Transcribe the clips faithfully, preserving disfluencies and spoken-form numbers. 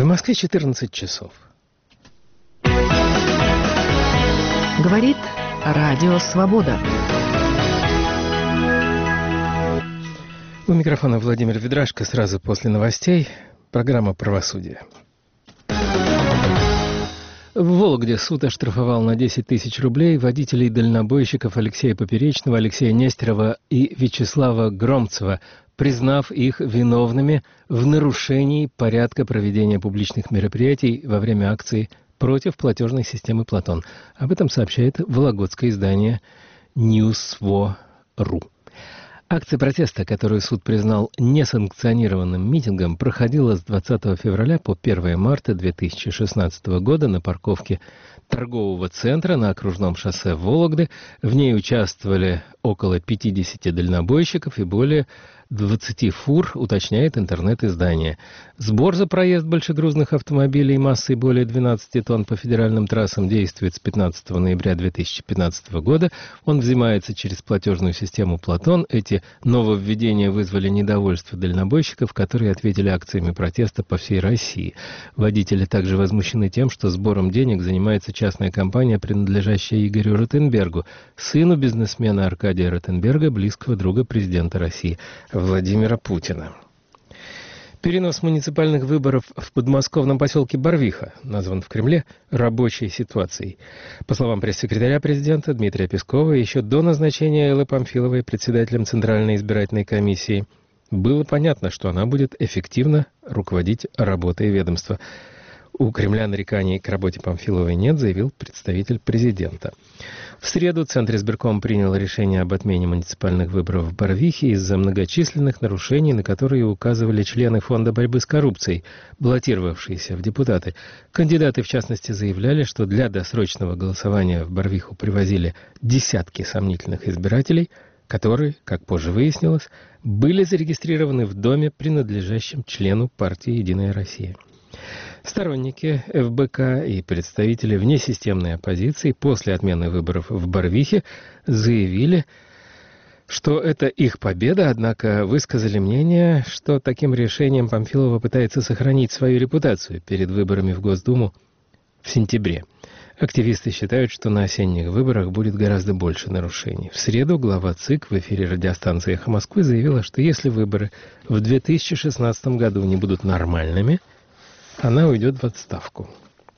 Москве четырнадцать часов. Говорит Радио Свобода. У микрофона Владимир Ведрашко. Сразу после новостей программа «Правосудие». В Вологде суд оштрафовал на десять тысяч рублей водителей дальнобойщиков Алексея Поперечного, Алексея Нестерова и Вячеслава Громцева, признав их виновными в нарушении порядка проведения публичных мероприятий во время акции против платежной системы «Платон». Об этом сообщает вологодское издание Ньюсво.ру. Акция протеста, которую суд признал несанкционированным митингом, проходила с двадцатого февраля по первое марта две тысячи шестнадцатого года на парковке торгового центра на окружном шоссе Вологды. В ней участвовали около пятидесяти дальнобойщиков и более двадцати фур, уточняет интернет-издание. Сбор за проезд большегрузных автомобилей массой более двенадцати тонн по федеральным трассам действует с пятнадцатого ноября две тысячи пятнадцатого года. Он взимается через платежную систему «Платон». Эти нововведения вызвали недовольство дальнобойщиков, которые ответили акциями протеста по всей России. Водители также возмущены тем, что сбором денег занимается частная компания, принадлежащая Игорю Ротенбергу, сыну бизнесмена Аркадия Ротенберга, близкого друга президента России Владимира Путина. Перенос муниципальных выборов в подмосковном поселке Барвиха назван в Кремле рабочей ситуацией. По словам пресс-секретаря президента Дмитрия Пескова, еще до назначения Эллы Памфиловой председателем Центральной избирательной комиссии было понятно, что она будет эффективно руководить работой ведомства. У Кремля нареканий к работе Памфиловой нет, заявил представитель президента. В среду Центр избирком принял решение об отмене муниципальных выборов в Барвихе из-за многочисленных нарушений, на которые указывали члены Фонда борьбы с коррупцией, баллотировавшиеся в депутаты. Кандидаты, в частности, заявляли, что для досрочного голосования в Барвиху привозили десятки сомнительных избирателей, которые, как позже выяснилось, были зарегистрированы в доме, принадлежащем члену партии «Единая Россия». Сторонники эф бэ ка и представители внесистемной оппозиции после отмены выборов в Барвихе заявили, что это их победа, однако высказали мнение, что таким решением Памфилова пытается сохранить свою репутацию перед выборами в Госдуму в сентябре. Активисты считают, что на осенних выборах будет гораздо больше нарушений. В среду глава ЦИК в эфире радиостанции «Эхо Москвы» заявила, что если выборы в две тысячи шестнадцатом году не будут нормальными, она уйдет в отставку.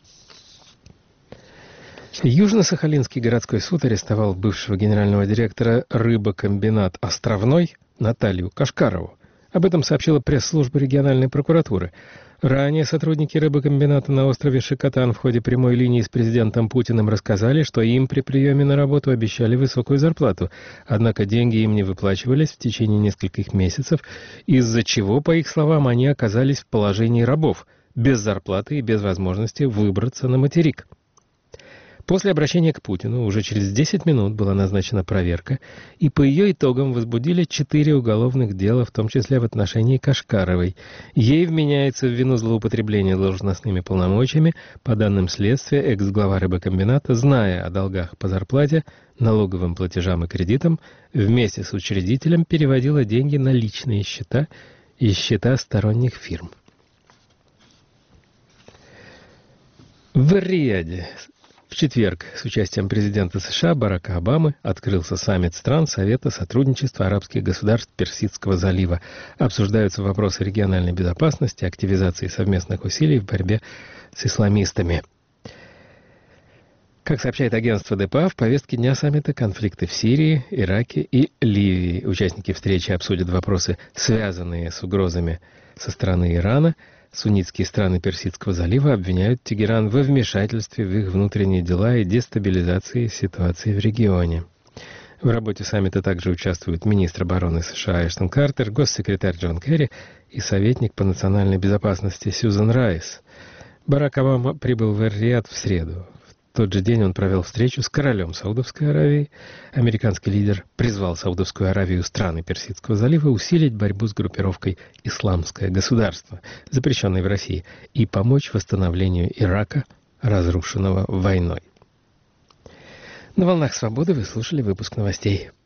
Южно-Сахалинский городской суд арестовал бывшего генерального директора рыбокомбинат «Островной» Наталью Кашкарову. Об этом сообщила пресс-служба региональной прокуратуры. Ранее сотрудники рыбокомбината на острове Шикотан в ходе прямой линии с президентом Путиным рассказали, что им при приеме на работу обещали высокую зарплату. Однако деньги им не выплачивались в течение нескольких месяцев, из-за чего, по их словам, они оказались в положении рабов, без зарплаты и без возможности выбраться на материк. После обращения к Путину уже через десять минут была назначена проверка, и по ее итогам возбудили четыре уголовных дела, в том числе в отношении Кашкаровой. Ей вменяется в вину злоупотребления должностными полномочиями. По данным следствия, экс-глава рыбокомбината, зная о долгах по зарплате, налоговым платежам и кредитам, вместе с учредителем переводила деньги на личные счета и счета сторонних фирм. В Эр-Рияде в четверг с участием президента США Барака Обамы открылся саммит стран Совета сотрудничества арабских государств Персидского залива. Обсуждаются вопросы региональной безопасности, активизации совместных усилий в борьбе с исламистами. Как сообщает агентство дэ пэ а, в повестке дня саммита конфликты в Сирии, Ираке и Ливии. Участники встречи обсудят вопросы, связанные с угрозами со стороны Ирана. Суннитские страны Персидского залива обвиняют Тегеран во вмешательстве в их внутренние дела и дестабилизации ситуации в регионе. В работе саммита также участвуют министр обороны США Эштон Картер, госсекретарь Джон Керри и советник по национальной безопасности Сьюзан Райс. Барак Обама прибыл в Эр-Рияд в среду. В тот же день он провел встречу с королем Саудовской Аравии. Американский лидер призвал Саудовскую Аравию и страны Персидского залива усилить борьбу с группировкой «Исламское государство», запрещенной в России, и помочь восстановлению Ирака, разрушенного войной. На «Волнах Свободы» вы слушали выпуск новостей